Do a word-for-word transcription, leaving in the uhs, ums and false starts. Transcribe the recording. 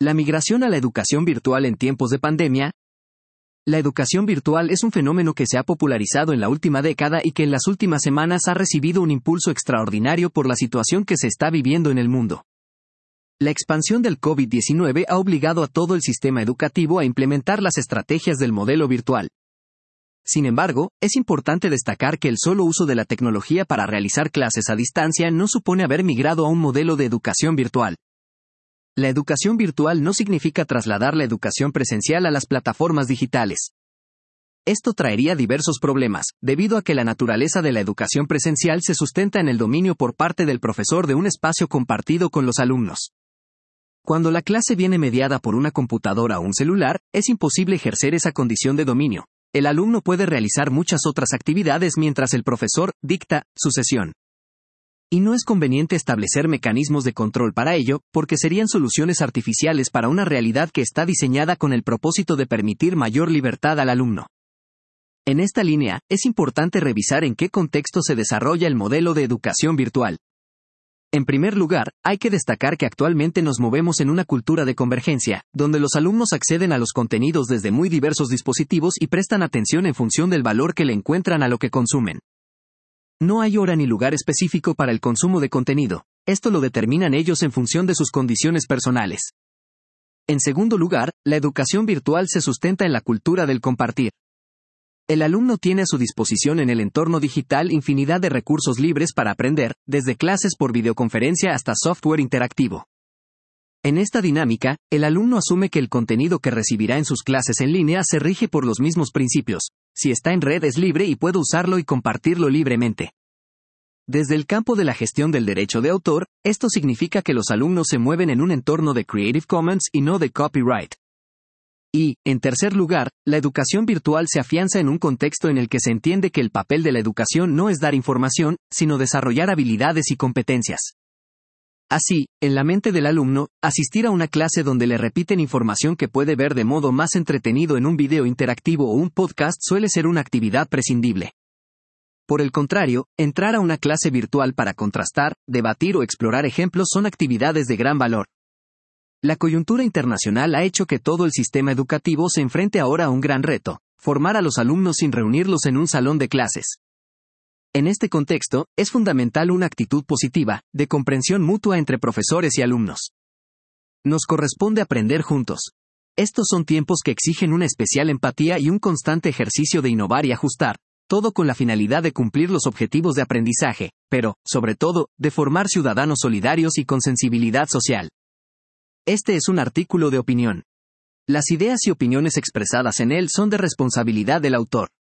La migración a la educación virtual en tiempos de pandemia. La educación virtual es un fenómeno que se ha popularizado en la última década y que en las últimas semanas ha recibido un impulso extraordinario por la situación que se está viviendo en el mundo. La expansión del COVID diecinueve ha obligado a todo el sistema educativo a implementar las estrategias del modelo virtual. Sin embargo, es importante destacar que el solo uso de la tecnología para realizar clases a distancia no supone haber migrado a un modelo de educación virtual. La educación virtual no significa trasladar la educación presencial a las plataformas digitales. Esto traería diversos problemas, debido a que la naturaleza de la educación presencial se sustenta en el dominio por parte del profesor de un espacio compartido con los alumnos. Cuando la clase viene mediada por una computadora o un celular, es imposible ejercer esa condición de dominio. El alumno puede realizar muchas otras actividades mientras el profesor dicta su sesión. Y no es conveniente establecer mecanismos de control para ello, porque serían soluciones artificiales para una realidad que está diseñada con el propósito de permitir mayor libertad al alumno. En esta línea, es importante revisar en qué contexto se desarrolla el modelo de educación virtual. En primer lugar, hay que destacar que actualmente nos movemos en una cultura de convergencia, donde los alumnos acceden a los contenidos desde muy diversos dispositivos y prestan atención en función del valor que le encuentran a lo que consumen. No hay hora ni lugar específico para el consumo de contenido. Esto lo determinan ellos en función de sus condiciones personales. En segundo lugar, la educación virtual se sustenta en la cultura del compartir. El alumno tiene a su disposición en el entorno digital infinidad de recursos libres para aprender, desde clases por videoconferencia hasta software interactivo. En esta dinámica, el alumno asume que el contenido que recibirá en sus clases en línea se rige por los mismos principios. Si está en red es libre y puedo usarlo y compartirlo libremente. Desde el campo de la gestión del derecho de autor, esto significa que los alumnos se mueven en un entorno de Creative Commons y no de copyright. Y, en tercer lugar, la educación virtual se afianza en un contexto en el que se entiende que el papel de la educación no es dar información, sino desarrollar habilidades y competencias. Así, en la mente del alumno, asistir a una clase donde le repiten información que puede ver de modo más entretenido en un video interactivo o un podcast suele ser una actividad prescindible. Por el contrario, entrar a una clase virtual para contrastar, debatir o explorar ejemplos son actividades de gran valor. La coyuntura internacional ha hecho que todo el sistema educativo se enfrente ahora a un gran reto: formar a los alumnos sin reunirlos en un salón de clases. En este contexto, es fundamental una actitud positiva, de comprensión mutua entre profesores y alumnos. Nos corresponde aprender juntos. Estos son tiempos que exigen una especial empatía y un constante ejercicio de innovar y ajustar, todo con la finalidad de cumplir los objetivos de aprendizaje, pero, sobre todo, de formar ciudadanos solidarios y con sensibilidad social. Este es un artículo de opinión. Las ideas y opiniones expresadas en él son de responsabilidad del autor.